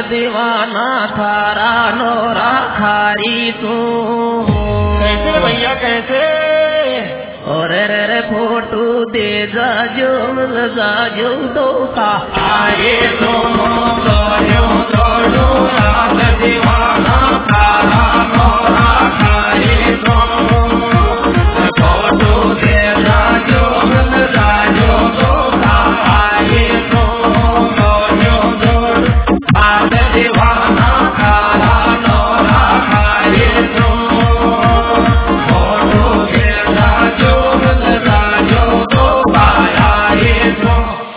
दीवाना थारा नोरा खारी तू। कैसे भैया कैसे? और रे फोटो दे जाजो मिल जाजो तो का आए तुम दो रात दीवाना थारा नोरा खारी तुम। फोटो दे जाजो मिल जाजो तो का आए तुम दो रात दीवाना थारा नोरा खारी तुम। फोटो दे जाजो मिल जाजो तो का आए तुम।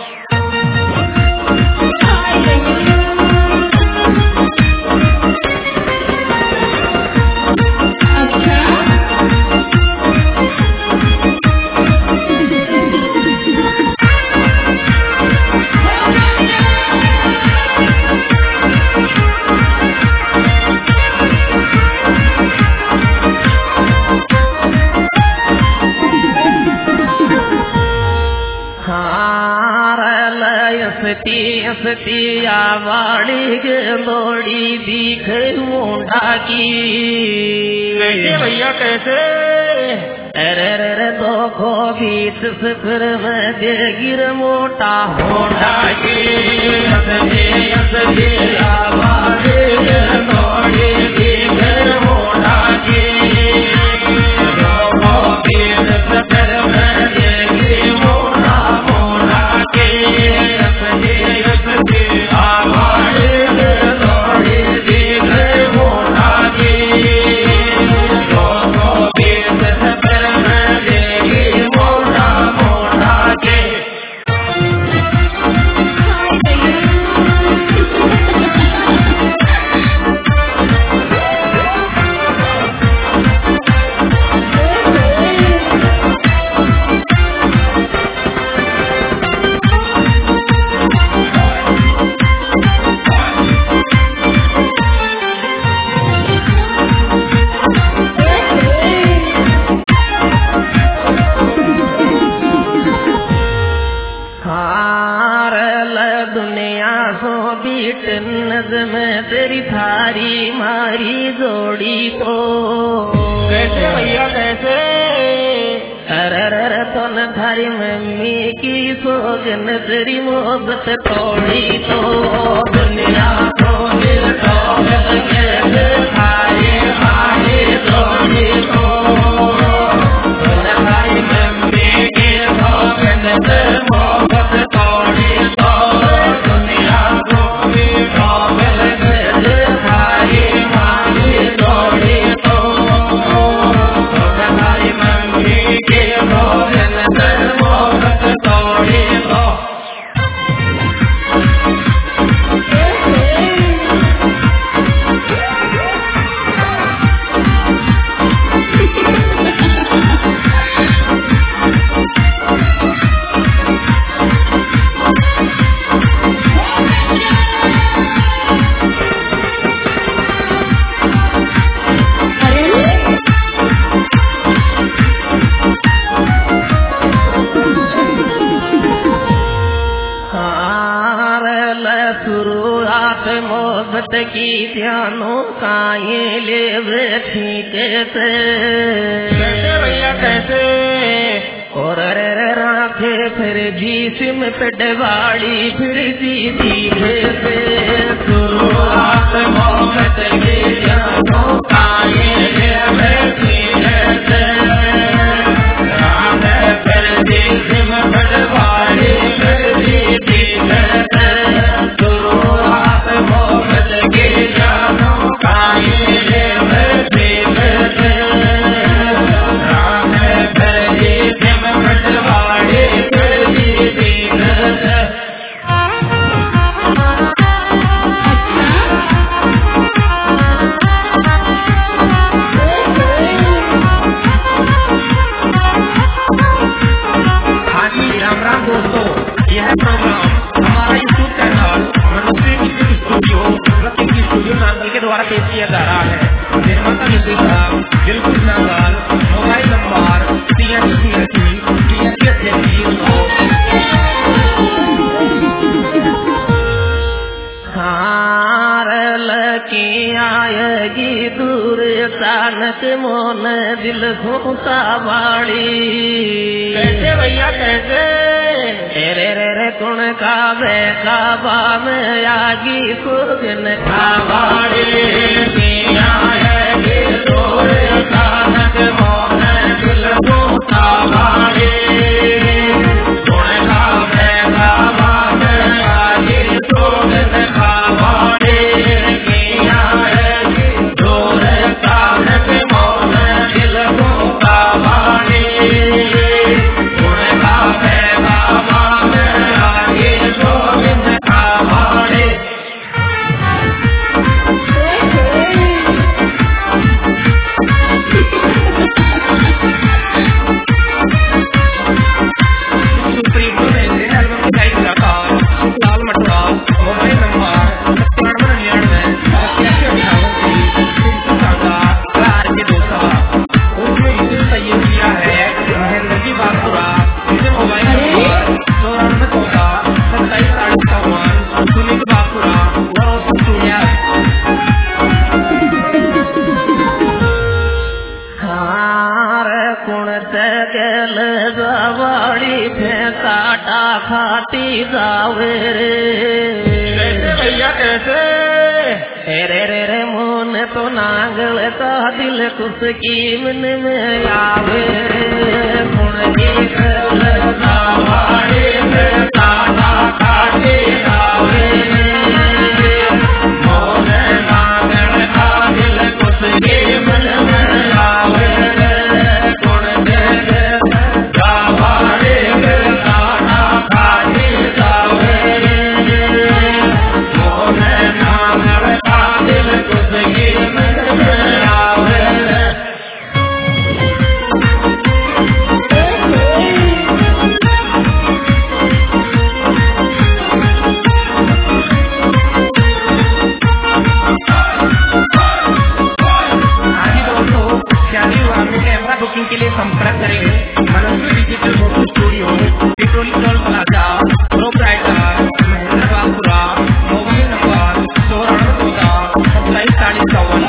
सतिया वाड़ी के लोड़ी दिख मुंडा की। कैसे भैया कैसे? अरे दो को बीच फिर में दे गिर मोटा होंडा की। सतिया वाड़ी के लोड़ी दिख मुंडा की। दो को बीच फिर में दे गिर मोटा होंडा की। में तेरी थारी मारी जोड़ी तो। कैसे भैया कैसे? अरे तोन थारी मम्मी की सोगन तेरी मोहब्बत तोड़ी तो। दुनिया को दिल तो थारी मारी जोड़ी तो। तोन थारी मम्मी की सोगन तेरी मोहब्बत तोड़ी तो। दुनिया को मोहब्बत की ध्यानों का ये ले बैठी कैसे? कैसे भैया कैसे? और राखे फिर जिस्म पे डवाड़ी फिर जीती कैसे? शुरुआत मोहब्बत की ध्यानों का ये ले बैठी कैसे? राखे फिर जिस्म पे डवाड़ी फिर जीती कैसे? शुरुआत मोहब्बत की ध्यानों का ये ले बैठी कैसे? राखे फिर जिस्म पे डवाड़ी फिर जीती कैसे? द्वारा पेश किया जा रहा है। निर्माता निर्देशक दिलखुश नागाल। मोबाइल नंबर 8380 लगी दूर अचानक मोन दिल घूमता बाड़ी। कैसे भैया कैसे? रे रे रे कुण कावे काबा में आगी सुगन खावाड़ी। पिया है कि दूर अचानक मोन दिल घूमता बाड़ी। कुण कावे काबा में आगी सुगन खावाड़ी। पिया है कि दूर अचानक मोन दिल घूमता बाड़ी। कुण कावे काबा में आगी सुगन खावाड़ी। खाती जावे रे। कैसे भैया कैसे? रे रे रे मोन तो नांगल का दिल कुसकी मन में आवे रे। कुण की जावाड़ी में ताना काटे जावे रे। मोन नांगल का दिल कुसकी मन में आवे रे। कुण के जावाड़ी में ताना काटे जावे रे। मोन नांगल का दिल कुसकी मन में आवे रे। बुकिंग के लिए संपर्क करें Manasvi digital photo studio, Pitoli toll plaza, proprietor, Mahendra Bagpura. Mobile number 9414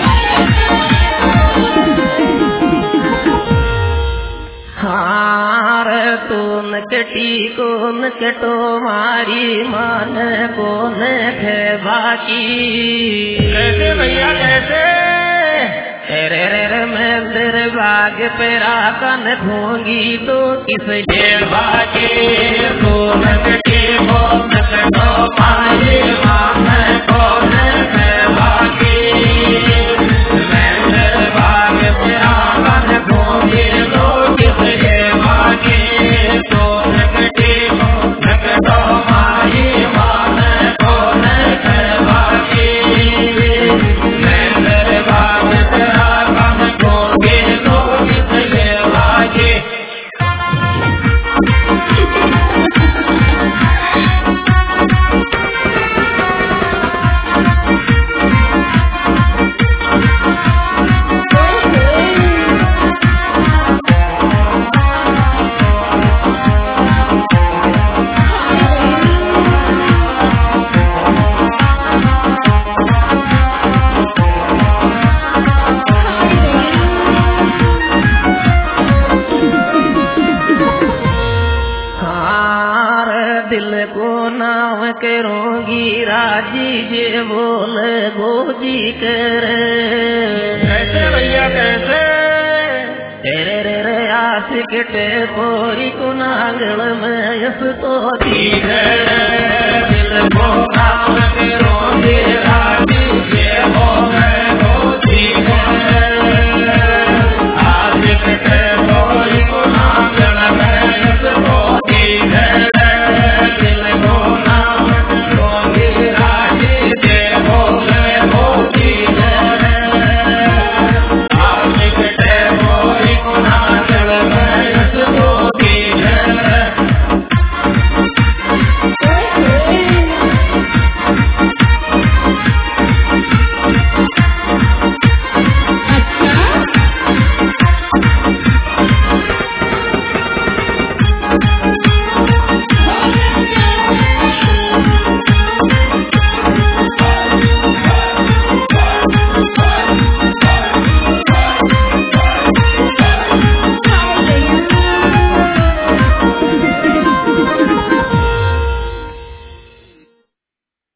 हार तून कटी कोन कटो मारी मान कोन खे बाकी। कैसे भैया कैसे? रे रे रे मैं तेरे बाग पे राकन घूंगी तो किस जेल बाकी। कौन कटे कौन कटो मारी मान कौन है बाकी। मैं तेरे बाग पे आकर घूंगी तो किस ये बाकी। कौन कटे कौन कटो मारी मान कौन है बाकी। मैं तेरे बाग पे आकर घूंगी तो किस ये बाकी। हार दिल को नाम करूंगी राजी जे बोल गोजी कर। कैसे भैया कैसे? रे रे रे आशिक टे पोरी को नांगल में यस तो दी दिल को